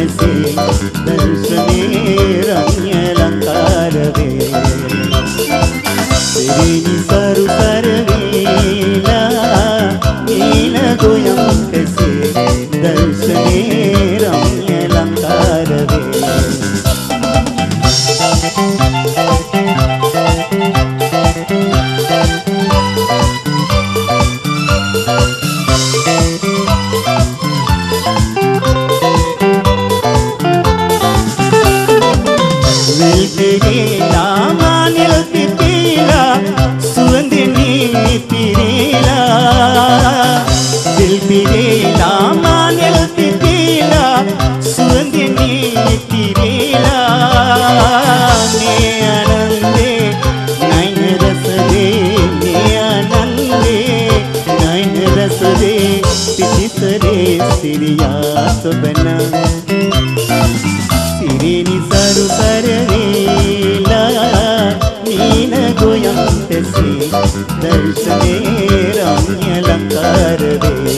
තැසේ දර්ශනේ රම්‍ය ලංකාර වේ සිරිනි සරු සරවීලා නීල ගොයම් තැසේ දර්ශනේ රම්‍ය ලංකාර වේ සිරිනි සරු සරවීලා නීල ගොයම් තැසේ දර්ශනේ රම්‍ය ලංකාර වේ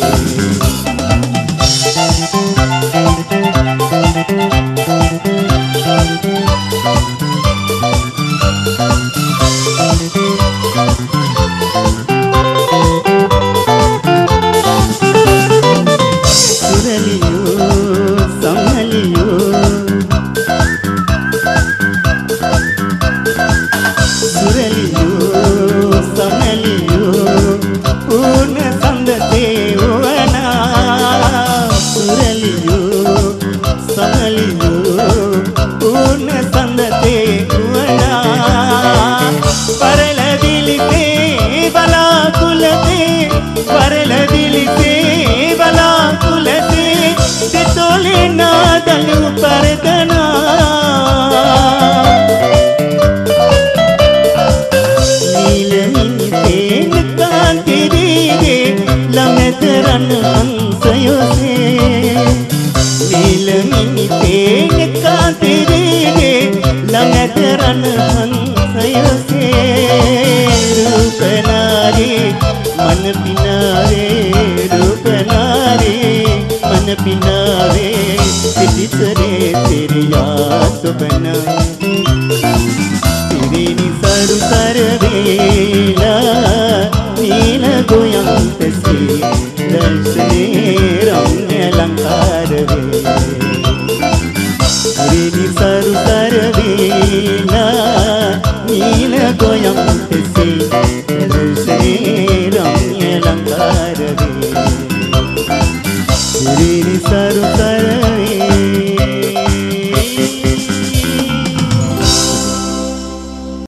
पिनावे पिटिसरे तेरिया सुबना सिरिनी सरू सरवेला नील गोयं तैसे